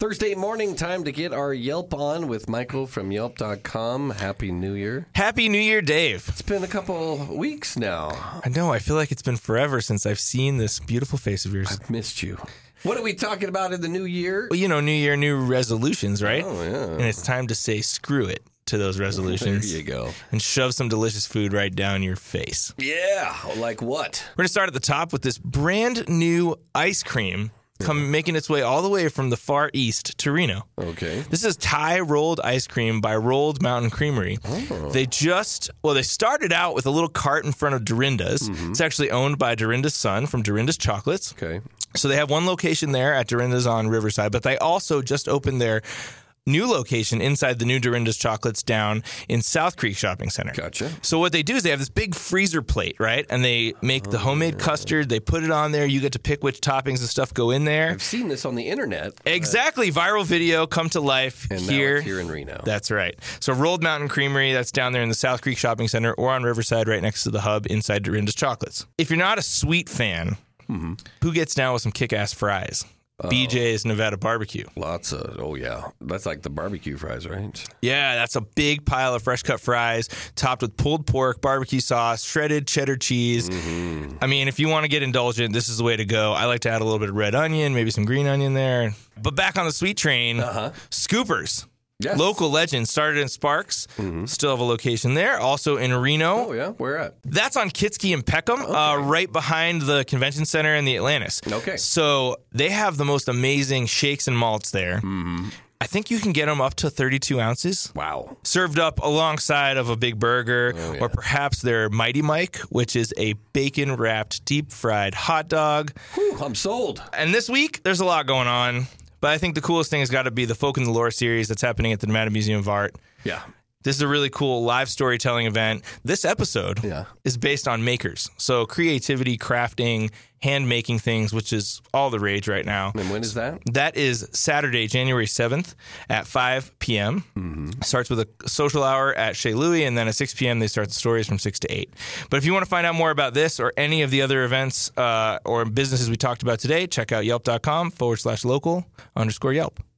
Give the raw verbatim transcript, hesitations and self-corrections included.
Thursday morning, time to get our Yelp on with Michael from Yelp dot com. Happy New Year. Happy New Year, Dave. It's been a couple weeks now. I know. I feel like it's been forever since I've seen this beautiful face of yours. I've missed you. What are we talking about in the new year? Well, you know, New Year, new resolutions, right? Oh, yeah. And it's time to say screw it to those resolutions. There you go. And shove some delicious food right down your face. Yeah. Like what? We're going to start at the top with this brand new ice cream come making its way all the way from the far east to Reno. Okay. This is Thai rolled ice cream by Rolled Mountain Creamery. Oh. They just, well, they started out with a little cart in front of Dorinda's. Mm-hmm. It's actually owned by Dorinda's son from Dorinda's Chocolates. Okay. So they have one location there at Dorinda's on Riverside, but they also just opened their new location inside the new Dorinda's Chocolates down in South Creek Shopping Center. Gotcha. So what they do is they have this big freezer plate, right? And they make the homemade custard. They put it on there. You get to pick which toppings and stuff go in there. I've seen this on the internet. Exactly. Viral video come to life And here. now it's here in Reno. That's right. So Rolled Mountain Creamery, that's down there in the South Creek Shopping Center or on Riverside right next to the hub inside Dorinda's Chocolates. If you're not a sweet fan, mm-hmm. who gets down with some kick-ass fries? Oh. B J's Nevada Barbecue. Lots of, oh yeah. That's like the barbecue fries, right? Yeah, that's a big pile of fresh cut fries topped with pulled pork, barbecue sauce, shredded cheddar cheese. Mm-hmm. I mean, if you want to get indulgent, this is the way to go. I like to add a little bit of red onion, maybe some green onion there. But back on the sweet train, uh-huh. Scoopers. Yes. Local legend, started in Sparks. Mm-hmm. Still have a location there. Also in Reno. Oh, yeah? Where at? That's on Kitsky and Peckham, okay. uh, right behind the convention center and the Atlantis. Okay. So they have the most amazing shakes and malts there. Mm-hmm. I think you can get them up to thirty-two ounces. Wow. Served up alongside of a big burger, oh, yeah. or perhaps their Mighty Mike, which is a bacon-wrapped, deep-fried hot dog. Whew, I'm sold. And this week, there's a lot going on. But I think the coolest thing has got to be the Folk in the Lore series that's happening at the Nevada Museum of Art. Yeah. This is a really cool live storytelling event. This episode yeah. is based on makers. So creativity, crafting, hand making things, which is all the rage right now. And when is that? That is Saturday, January seventh at five p.m. Mm-hmm. Starts with a social hour at Chez Louis, and then at six p.m. they start the stories from six to eight. But if you want to find out more about this or any of the other events uh, or businesses we talked about today, check out yelp.com forward slash local underscore Yelp.